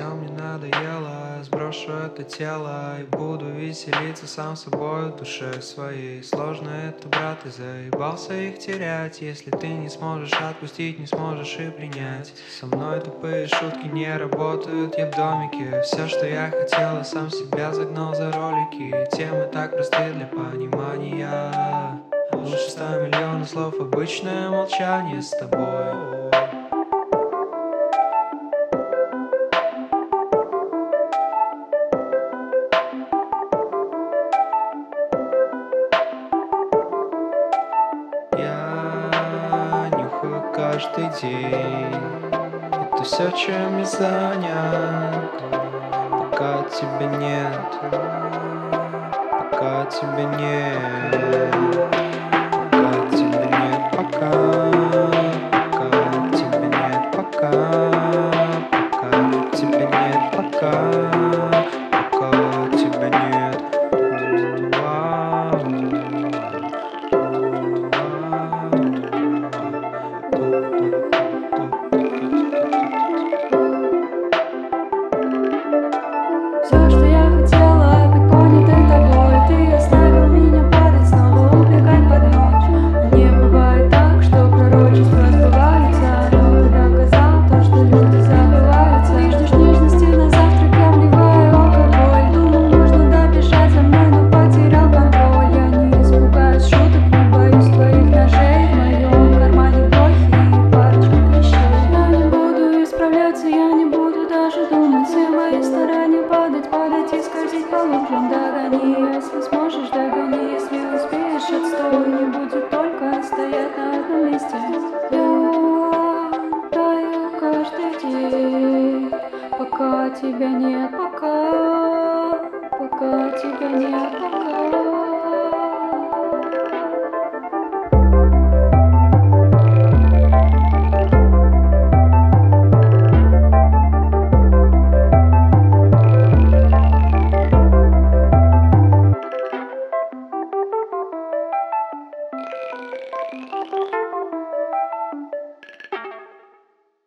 мне надоело. Сброшу это тело и буду веселиться сам собой в душе своей. Сложно это, брат, и заебался их терять. Если ты не сможешь отпустить, не сможешь и принять. Со мной тупые шутки не работают, я в домике. Все, что я хотел, я сам себя загнал за ролики. Темы так просты для понимания. Лучше 100 миллионов слов, обычное молчание с тобой. Я нюхаю каждый день. Это все, чем я занят. Пока тебя нет. Пока тебя нет. Пока тебя нет. Пока. Пока тебя нет. Пока. Пока тебя нет. Пока. Пока тебя нет. Все, что я хотела, быть понятой тобой. Ты оставил меня падать, снова убегать под ночь. Не бывает так, что пророчество сбывается. Но ты доказал то, что люди забываются. Ты ждешь нежности на завтрак, я вливаю алкоголь. Думал, можно добежать за мной, но потерял контроль. Я не испугаюсь шуток, не боюсь твоих ножей. В моем кармане плохие парочка клещей. Я не буду исправляться, я не буду даже думать. Все мои старания падать и скользить по лужам. Догони, если сможешь, догони, если успеешь. Отстой, не будет только стоять на одном месте. Я таю каждый день, пока тебя нет, пока тебя нет.